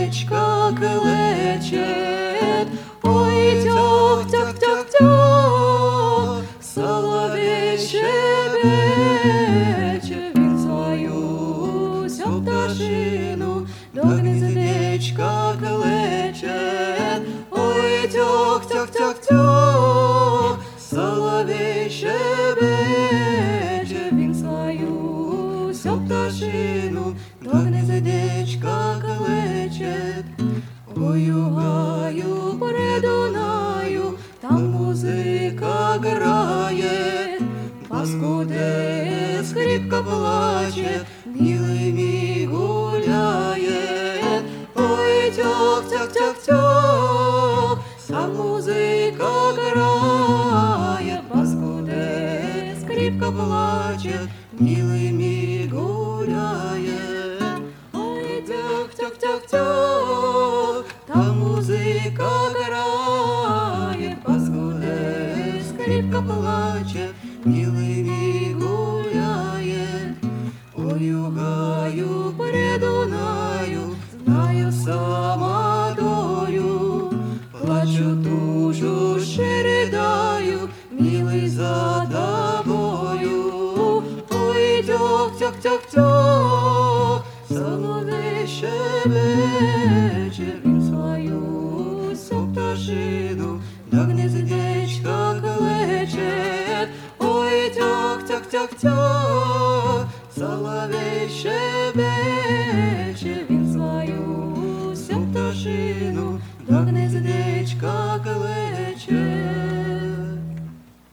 гнездечка клече, ой, тьох-тьох-тьох-тьох, соловей щебече, він свою сьом пташину до гнездечка клече, ой, тьох-тьох-тьох-тьох, соловей щебече, він свою сьом пташину до гнездечка клече. Ой-гаю по Дунаю, там музика грає, паскуде скрипка плаче, білими гуляє. Ой, тьох-тьох-тьох-тьох, там музика грає, паскуде скрипка плаче, білими гуляє. Ой, тьох-тьох-тьох-тьох, там музика грає, паскуде скрипка плаче, білими гуляє. Ой-гаю по Дунаю, знаю сама долю, плачу душу ще ридаю, милий за тобою. Ой, тьох-тьох-тьох-тьох, соловей щебече, він свою сьом пташину до гнездечка клече. Ой, тьох-тьох-тьох-тьох, соловей щебече, він свою сьом пташину до гнездечка